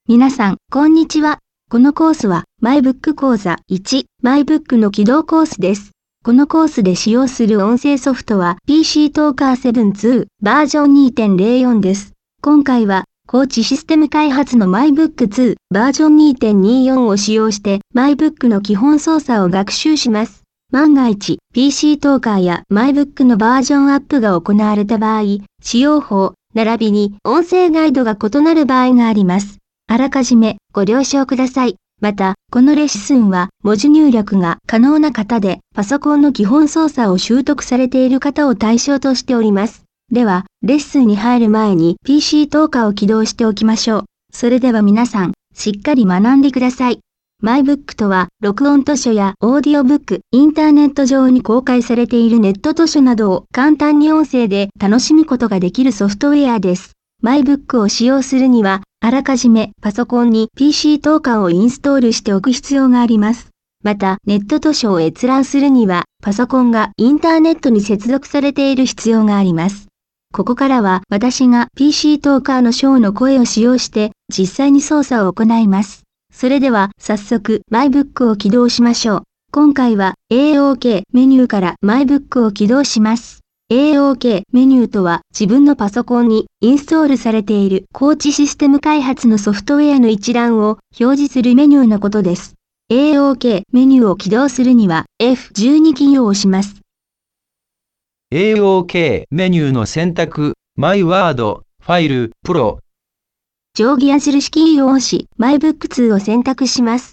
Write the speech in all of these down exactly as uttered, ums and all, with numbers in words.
皆さん、こんにちは。このコースは MyBook 講座いち、MyBook の起動コースです。このコースで使用する音声ソフトは ピーシー トーカーセブンツーバージョン にてんゼロよん です。今回は、高知システム開発の MyBook ツーバージョン にてんにじゅうよん を使用して MyBook の基本操作を学習します。万が一、ピーシー トーカーや MyBook のバージョンアップが行われた場合、使用法、並びに音声ガイドが異なる場合があります。あらかじめご了承ください。また、このレッスンは文字入力が可能な方でパソコンの基本操作を習得されている方を対象としております。では、レッスンに入る前に ピーシー トーカーを起動しておきましょう。それでは皆さん、しっかり学んでください。MyBook とは、録音図書やオーディオブック、インターネット上に公開されているネット図書などを簡単に音声で楽しむことができるソフトウェアです。MyBook を使用するには、あらかじめパソコンに ピーシー トーカーをインストールしておく必要があります。また、ネット図書を閲覧するには、パソコンがインターネットに接続されている必要があります。ここからは私が ピーシー トーカーのショーの声を使用して実際に操作を行います。それでは早速 MyBook を起動しましょう。今回は エーオーケー メニューから MyBook を起動します。エーオーケー メニューとは自分のパソコンにインストールされている高知システム開発のソフトウェアの一覧を表示するメニューのことです。エーオーケー メニューを起動するには エフじゅうに キーを押します。 エーオーケー メニューの選択、MyWord、ファイル、プロ。 定規矢印キーを押し、MyBook ツーを選択します。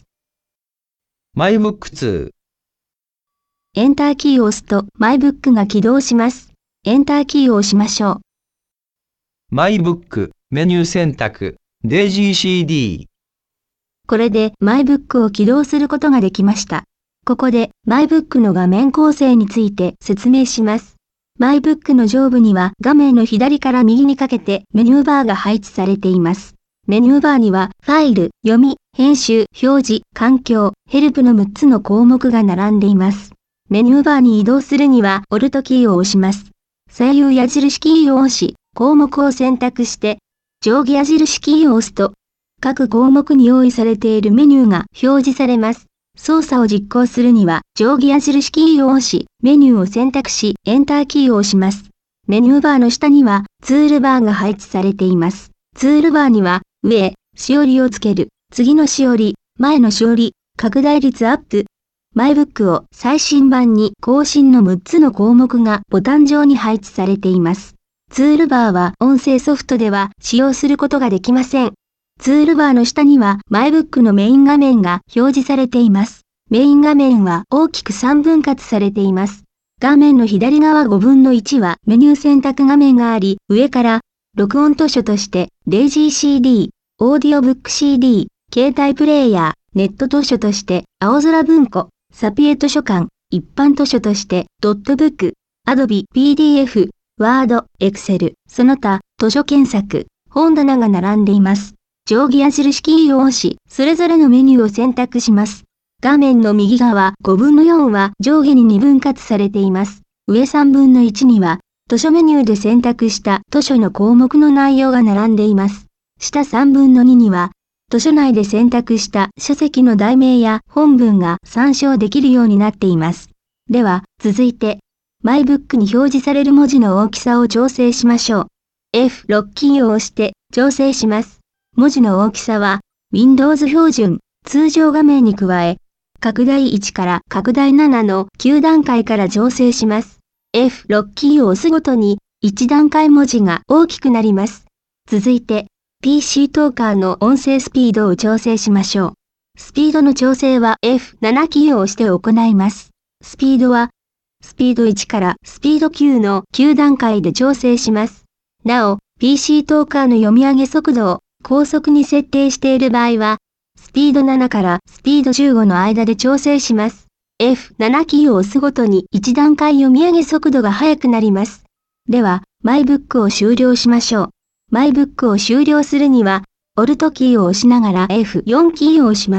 MyBook ツー。エンターキーを押すと MyBook が起動します。エンターキーを押しましょう。MyBook、メニュー選択、デイジーシーディー。 これで MyBook を起動することができました。ここで MyBook の画面構成について説明します。MyBook の上部には画面の左から右にかけてメニューバーが配置されています。メニューバーにはファイル、読み、編集、表示、環境、ヘルプのむっつの項目が並んでいます。メニューバーに移動するには Alt キーを押します。左右矢印キーを押し、項目を選択して、定規矢印キーを押すと、各項目に用意されているメニューが表示されます。操作を実行するには、定規矢印キーを押し、メニューを選択し、エンターキーを押します。メニューバーの下には、ツールバーが配置されています。ツールバーには、上、しおりをつける、次のしおり、前のしおり、拡大率アップ。MyBook を最新版に更新のむっつの項目がボタン上に配置されています。ツールバーは音声ソフトでは使用することができません。ツールバーの下には MyBook のメイン画面が表示されています。メイン画面は大きくさんぶん割されています。画面の左側ごぶんのいちはメニュー選択画面があり、上から録音図書として デイジーシーディー、オーディオブック シーディー、携帯プレイヤー、ネット図書として青空文庫、サピエ図書館、一般図書としてドットブック、Adobe ピーディーエフ、Word、Excel、その他図書検索、本棚が並んでいます。定規矢印キーを押し、それぞれのメニューを選択します。画面の右側ごぶんのよんは上下ににぶん割されています。上さんぶんのいちには図書メニューで選択した図書の項目の内容が並んでいます。下さんぶんのにには図書内で選択した書籍の題名や本文が参照できるようになっています。では、続いて、MyBook に表示される文字の大きさを調整しましょう。エフろく キーを押して調整します。文字の大きさは、Windows 標準、通常画面に加え、拡大いちから拡大ななのきゅう段階から調整します。エフろく キーを押すごとに、いち段階文字が大きくなります。続いて、ピーシー トーカーの音声スピードを調整しましょう。スピードの調整は エフなな キーを押して行います。スピードは、スピードいちからスピードきゅうのきゅう段階で調整します。なお、ピーシー トーカーの読み上げ速度を高速に設定している場合は、スピードななからスピードじゅうごの間で調整します。エフなな キーを押すごとにいち段階読み上げ速度が速くなります。では、MyBook を終了しましょう。MyBook を終了するには、Alt キーを押しながら エフよん キーを押します。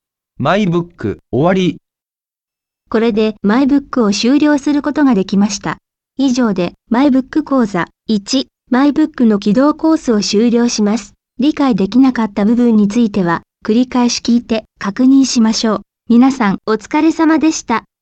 MyBook 終わり。 これで MyBook を終了することができました。以上で MyBook 講座いち、MyBook の起動コースを終了します。 理解できなかった部分については、繰り返し聞いて確認しましょう。皆さんお疲れ様でした。